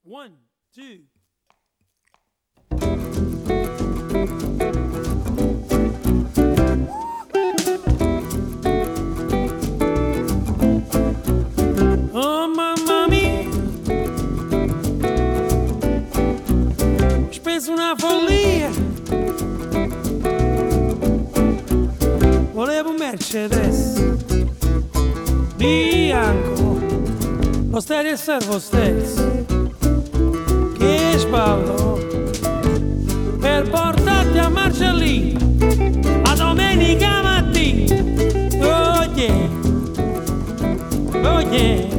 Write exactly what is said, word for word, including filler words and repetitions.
One, two. Oh mamma mia, ho speso una follia, volevo un Mercedes bianco, lo stereo servo stesso, che sballo per portarti a Marcellino a domenica mattina. Oh yeah, oh yeah.